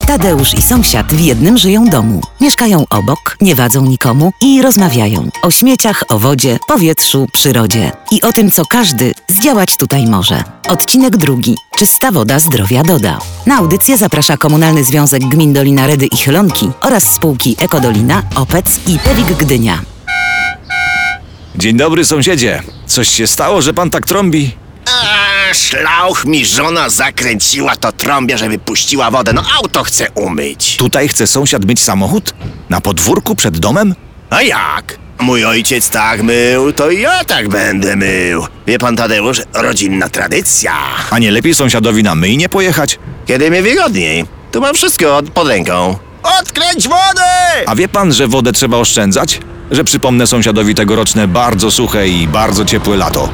Tadeusz i sąsiad w jednym żyją domu. Mieszkają obok, nie wadzą nikomu i rozmawiają o śmieciach, o wodzie, powietrzu, przyrodzie i o tym, co każdy zdziałać tutaj może. Odcinek 2. Czysta woda zdrowia doda. Na audycję zaprasza Komunalny Związek Gmin Dolina Redy i Chylonki oraz spółki Ekodolina, Opec i Pewik Gdynia. Dzień dobry, sąsiedzie. Coś się stało, że pan tak trąbi? Szlauch mi żona zakręciła, to trąbię, żeby puściła wodę. No auto chcę umyć. Tutaj chce sąsiad myć samochód? Na podwórku przed domem? A jak? Mój ojciec tak mył, to ja tak będę mył. Wie pan, Tadeusz, rodzinna tradycja. A nie lepiej sąsiadowi na myjnie pojechać? Kiedy mi wygodniej. Tu mam wszystko pod ręką. Odkręć wodę! A wie pan, że wodę trzeba oszczędzać? Że przypomnę sąsiadowi tegoroczne bardzo suche i bardzo ciepłe lato.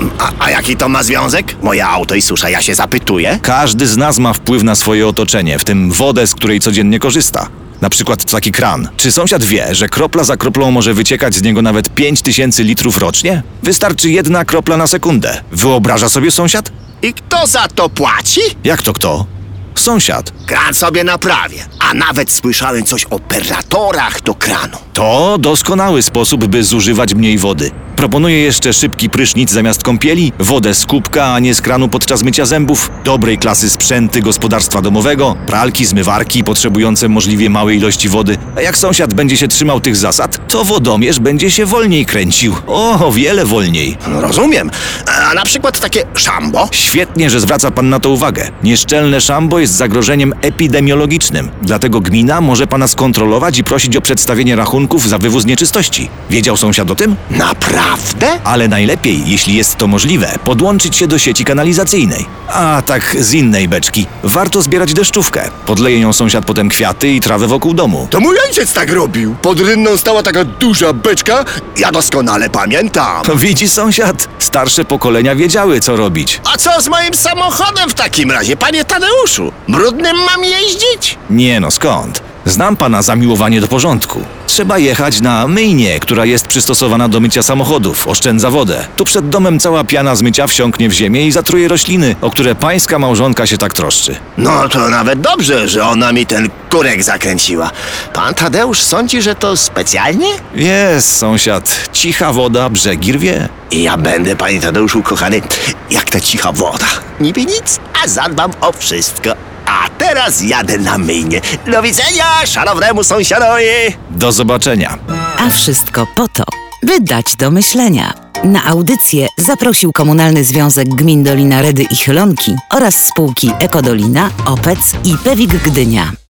A jaki to ma związek? Moje auto i susza, ja się zapytuję. Każdy z nas ma wpływ na swoje otoczenie, w tym wodę, z której codziennie korzysta. Na przykład taki kran. Czy sąsiad wie, że kropla za kroplą może wyciekać z niego nawet 5000 litrów rocznie? Wystarczy 1 kropla na sekundę. Wyobraża sobie sąsiad? I kto za to płaci? Jak to kto? Sąsiad. Kran sobie naprawię. A nawet słyszałem coś o operatorach do kranu. To doskonały sposób, by zużywać mniej wody. Proponuję jeszcze szybki prysznic zamiast kąpieli, wodę z kubka, a nie z kranu podczas mycia zębów, dobrej klasy sprzęty gospodarstwa domowego, pralki, zmywarki potrzebujące możliwie małej ilości wody. A jak sąsiad będzie się trzymał tych zasad, to wodomierz będzie się wolniej kręcił. O wiele wolniej. Rozumiem. A na przykład takie szambo? Świetnie, że zwraca pan na to uwagę. Nieszczelne szambo jest zagrożeniem epidemiologicznym. Dlatego gmina może pana skontrolować i prosić o przedstawienie rachunków za wywóz nieczystości. Wiedział sąsiad o tym? Naprawdę? Ale najlepiej, jeśli jest to możliwe, podłączyć się do sieci kanalizacyjnej. A tak z innej beczki. Warto zbierać deszczówkę. Podleje ją sąsiad potem kwiaty i trawę wokół domu. To mój ojciec tak robił. Pod rynną stała taka duża beczka. Ja doskonale pamiętam. Widzi sąsiad? Starsze pokolenia wiedziały, co robić. A co z moim samochodem w takim razie, panie Tadeuszu? Brudnym mam jeździć? Nie no, skąd? Znam pana zamiłowanie do porządku. Trzeba jechać na myjnię, która jest przystosowana do mycia samochodów, oszczędza wodę. Tu przed domem cała piana z mycia wsiąknie w ziemię i zatruje rośliny, o które pańska małżonka się tak troszczy. No to nawet dobrze, że ona mi ten kurek zakręciła. Pan Tadeusz sądzi, że to specjalnie? Jest, sąsiad. Cicha woda brzegi rwie. I ja będę, panie Tadeuszu, kochany, jak ta cicha woda. Niby nic, a zadbam o wszystko. A teraz jadę na myjnię. Do widzenia, szanownemu sąsiadowi! Do zobaczenia. A wszystko po to, by dać do myślenia. Na audycję zaprosił Komunalny Związek Gmin Dolina Redy i Chylonki oraz spółki Ekodolina, Opec i Pewik Gdynia.